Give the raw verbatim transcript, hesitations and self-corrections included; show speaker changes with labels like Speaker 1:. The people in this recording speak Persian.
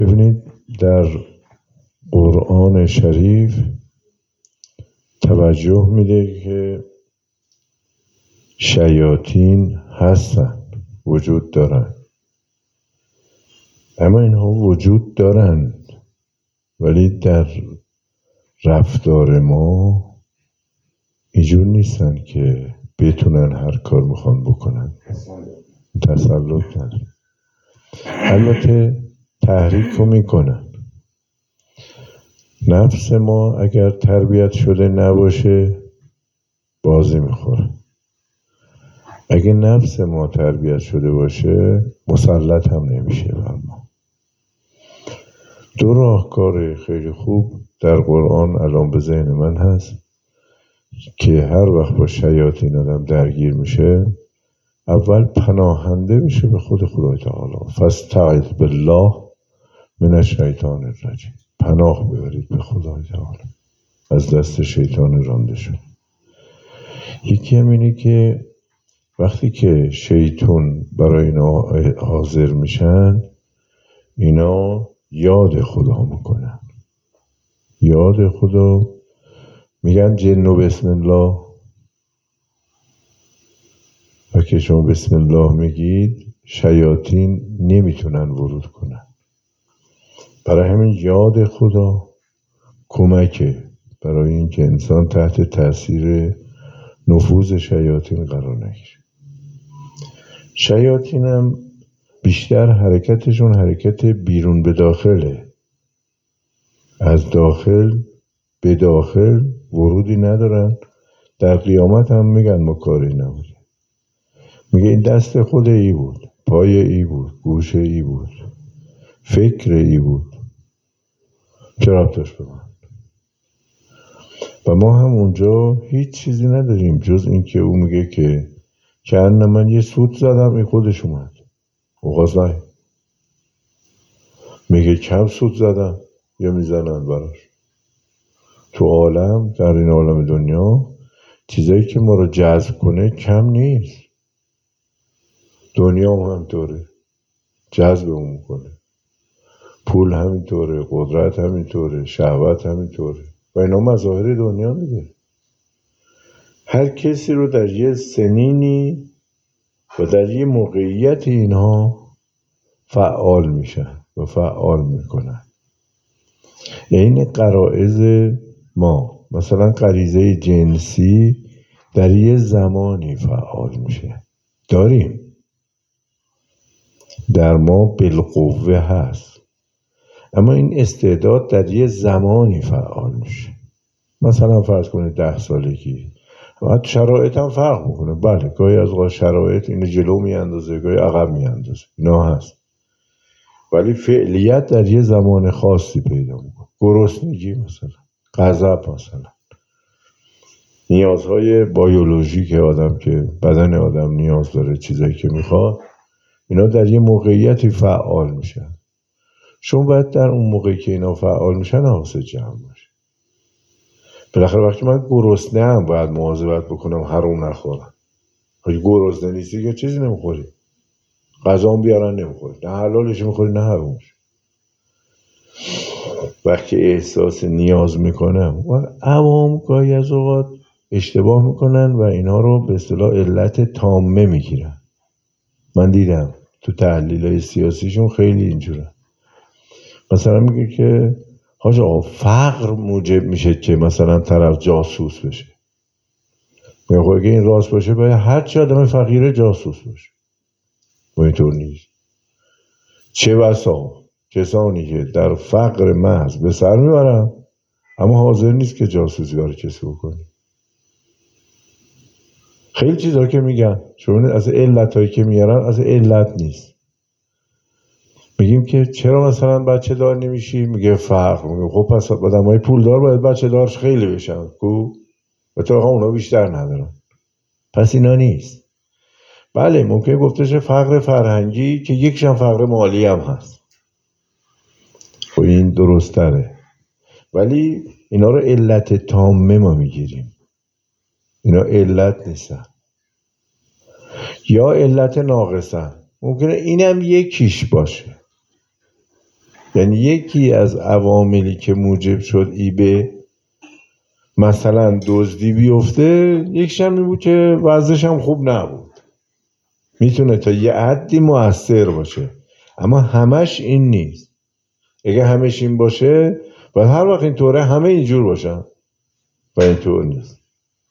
Speaker 1: ببینید در قرآن شریف توجه میده که شیاطین هستن، وجود دارن، اما اینها وجود دارند ولی در رفتار ما اینجور نیستن که بتونن هر کار میخوان بکنن، تسلط ندارن. البته تحریک رو میکنن. نفس ما اگر تربیت شده نباشه بازی میخوره، اگه نفس ما تربیت شده باشه مسلط هم نمیشه بر ما. دو راهکار خیلی خوب در قرآن الان به ذهن من هست که هر وقت با شیاطین آدم درگیر میشه، اول پناهنده بشه به خود خدای تعالی. فاستعذ بالله من الشیطان الرجیم. پناه ببرید به خدای تعالی از دست شیطان رانده شد. یکی هم اینه که وقتی که شیطان برای اینا حاضر میشن، اینا یاد خدا میکنن. یاد خدا میگن جنو بسم الله، و که شما بسم الله میگید شیاطین نمیتونن ورود کنن. برای همین یاد خدا کمکه برای اینکه انسان تحت تاثیر نفوذ شیاطین قرار نگیره. شیاطین هم بیشتر حرکتشون حرکت بیرون به داخله، از داخل به داخل ورودی ندارن. در قیامت هم میگن ما کاری نبودیم. میگه این دست خود ای بود، پای ای بود، گوش ای بود، فکر ای بود، چه ربطش به من؟ و ما هم اونجا هیچ چیزی نداریم جز اینکه او میگه که کأن من یه سوت زدم این خودش اومد. اوغاز میگه کم سوت زدم یا میزنن براش. تو عالم، در این عالم دنیا، چیزایی که ما رو جذب کنه کم نیست. دنیا هم همینطوره، جذب اون میکنه. پول همینطوره، قدرت همینطوره، شهوت همینطوره، و اینا مظاهر دنیا میگه. هر کسی رو در یه سنینی و در یه موقعیت اینها فعال میشن و فعال میکنن. این غرایز ما، مثلا غریزه جنسی در یه زمانی فعال میشه، داریم، در ما بالقوه هست، اما این استعداد در یه زمانی فعال میشه. مثلا فرض کنید ده سالگی، و شرایط هم فرق میکنه. بله گاهی از اوقات شرایط اینو جلو میاندازه، گاهی عقب میاندازه، اینا هست، ولی فعلیت در یه زمان خاصی پیدا میکنه. گرسنگی مثلا، غضب مثلا، نیازهای بیولوژیک آدم که بدن آدم نیاز داره، چیزایی که میخواد، اینا در یه موقعیتی فعال میشن. شما باید در اون موقعی که اینا فعال میشن حواست جمع باشه. بالاخره وقتی من گرسنه ام باید مواظبت بکنم حروم نخورم. اگه گرسنه نیستی که چیزی نمیخوری، غذا هم بیارن نمیخوری، نه حلالش میخوری نه حرومش. وقتی احساس نیاز میکنم، و عوام گاهی از اوقات اشتباه میکنن و اینا رو به اصطلاح علت تامه میگیرن. من دیدم تو تحلیل‌های سیاسیشون خیلی اینجوره. مثلا میگه که حاج آقا فقر موجب میشه که مثلا طرف جاسوس بشه. میگه خب اگه این راست باشه باید هر چه آدم فقیره جاسوس باشه. و اینطور نیست. چه بسا کسانی که در فقر محض به سر میبرن اما حاضر نیست که جاسوسی برای کسی بکنه. خیلی چیزا که میگن شما از علتایی که میارن از علت نیست. میگیم که چرا مثلا بچه دار نمیشی؟ میگه فقر. میگه خب پس آدمای پولدار باید بچه دارش خیلی بشن، کو و تو اونا بیشتر ندارن، پس اینا نیست. بله ممکنه گفتشه فقر فرهنگی که یکشم فقر مالی هم هست، خب این درست تره، ولی اینا رو علت تامه ما میگیریم. اینا علت نیستن یا علت ناقصن. ممکنه اینم یکیش باشه، یعنی یکی از عواملی که موجب شد ایبه مثلا دزدی بیفته، یکیش هم این بود که وضعش هم خوب نبود. میتونه تا یه حدی مؤثر باشه، اما همش این نیست. اگه همش این باشه و هر وقت اینطوره همه اینجور باشن و اینطور نیست.